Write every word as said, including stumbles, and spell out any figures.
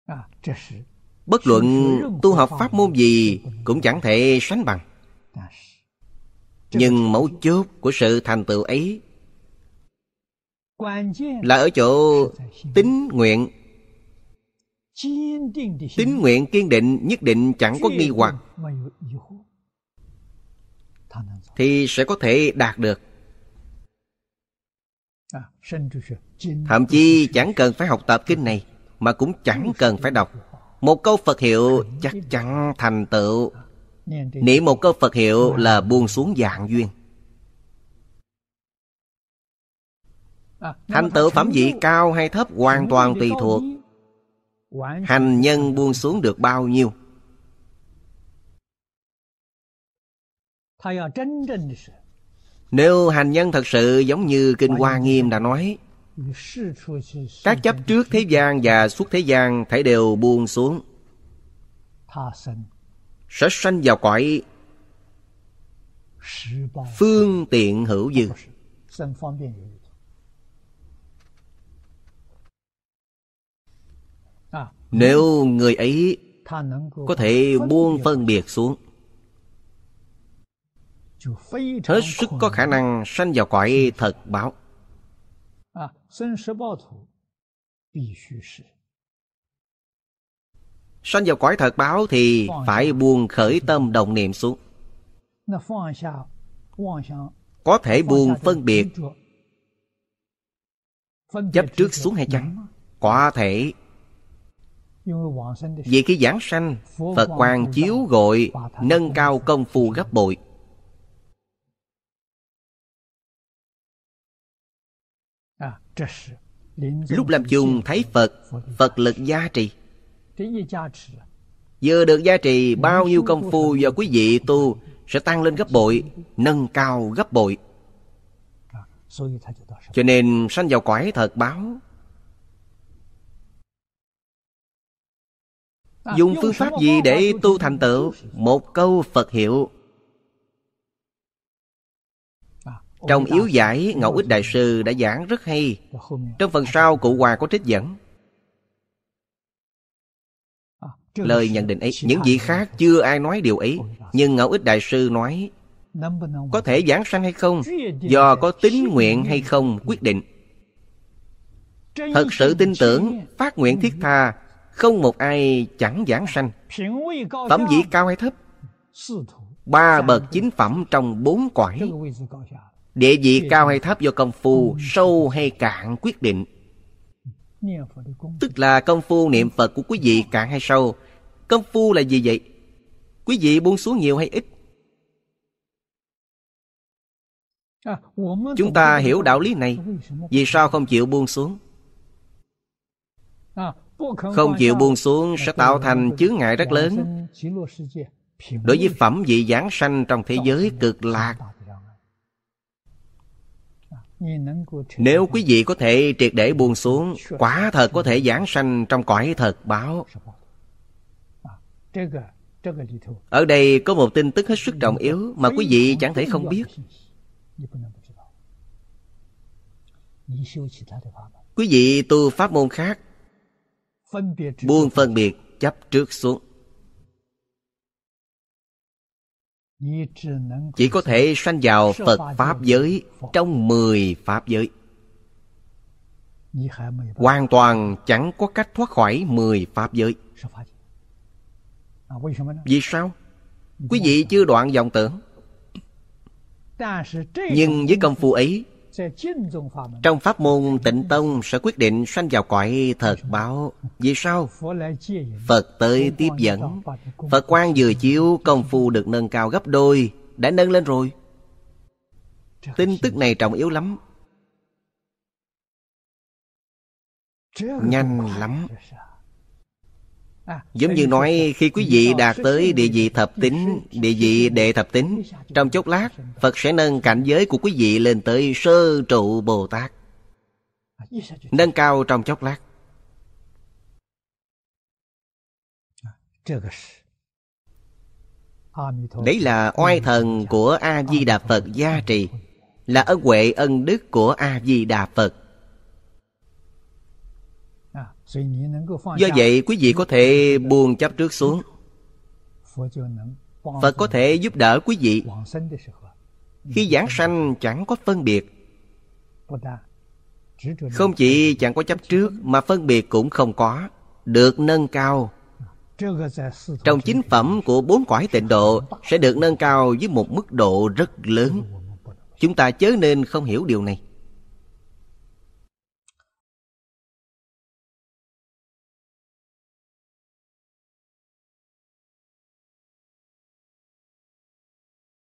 Bất luận tu học pháp môn gì cũng chẳng thể sánh bằng. Nhưng mấu chốt của sự thành tựu ấy là ở chỗ tín nguyện. Tín nguyện kiên định, nhất định chẳng có nghi hoặc, thì sẽ có thể đạt được. Thậm chí chẳng cần phải học tập kinh này, mà cũng chẳng cần phải đọc. Một câu Phật hiệu chắc chắn thành tựu. Niệm một câu Phật hiệu là buông xuống vạn duyên. Thành tựu phẩm vị cao hay thấp hoàn toàn tùy thuộc hành nhân buông xuống được bao nhiêu. Nếu hành nhân thật sự giống như Kinh Hoa Nghiêm đã nói, các chấp trước thế gian và xuất thế gian thảy đều buông xuống, sẽ sanh vào cõi phương tiện hữu dư. Nếu người ấy có thể buông phân biệt xuống, hết sức có khả năng sanh vào cõi thật báo. Sanh vào cõi thật báo thì phải buông khởi tâm đồng niệm xuống. Có thể buông phân biệt chấp trước xuống hay chăng? Có thể. Vì khi giảng sanh, Phật quang chiếu gọi, nâng cao công phu gấp bội. Lúc làm chung thấy Phật, Phật lực gia trì. Vừa được gia trì, bao nhiêu công phu do quý vị tu sẽ tăng lên gấp bội, nâng cao gấp bội. Cho nên sanh vào cõi thật báo. Dùng phương pháp gì để tu thành tựu? Một câu Phật hiệu. Trong yếu giải, Ngẫu Ích Đại Sư đã giảng rất hay. Trong phần sau, Cụ Hòa có trích dẫn lời nhận định ấy. Những vị khác chưa ai nói điều ấy, nhưng Ngẫu Ích Đại Sư nói có thể giảng sanh hay không, do có tín nguyện hay không quyết định. Thật sự tin tưởng, phát nguyện thiết tha, không một ai chẳng giảng sanh. Phẩm vị cao hay thấp, ba bậc chính phẩm trong bốn cõi. Địa vị cao hay thấp do công phu sâu hay cạn quyết định. Tức là công phu niệm Phật của quý vị cạn hay sâu. Công phu là gì vậy? Quý vị buông xuống nhiều hay ít? Chúng ta hiểu đạo lý này, vì sao không chịu buông xuống? Không chịu buông xuống sẽ tạo thành chướng ngại rất lớn đối với phẩm vị giảng sanh trong thế giới cực lạc. Nếu quý vị có thể triệt để buông xuống, quả thật có thể giảng sanh trong cõi thật báo. Ở đây có một tin tức hết sức trọng yếu mà quý vị chẳng thể không biết. Quý vị tu pháp môn khác, buông phân biệt chấp trước xuống, chỉ có thể sanh vào Phật Pháp giới trong mười Pháp giới. Hoàn toàn chẳng có cách thoát khỏi mười Pháp giới. Vì sao? Quý vị chưa đoạn vọng tưởng. Nhưng với công phu ấy, trong pháp môn Tịnh Tông sẽ quyết định sanh vào cõi thật báo. Vì sao? Phật tới tiếp dẫn. Phật quang vừa chiếu, công phu được nâng cao gấp đôi. Đã nâng lên rồi. Tin tức này trọng yếu lắm. Nhanh lắm. Giống như nói khi quý vị đạt tới địa vị thập tín, địa vị đệ thập tín, trong chốc lát Phật sẽ nâng cảnh giới của quý vị lên tới Sơ Trụ Bồ Tát. Nâng cao trong chốc lát. Đấy là oai thần của A-di-đà Phật gia trì, là ân huệ ân đức của A-di-đà Phật. Do vậy quý vị có thể buông chấp trước xuống, Phật có thể giúp đỡ quý vị. Khi giảng sanh chẳng có phân biệt. Không chỉ chẳng có chấp trước, mà phân biệt cũng không có, được nâng cao. Trong chính phẩm của bốn cõi tịnh độ sẽ được nâng cao với một mức độ rất lớn. Chúng ta chớ nên không hiểu điều này.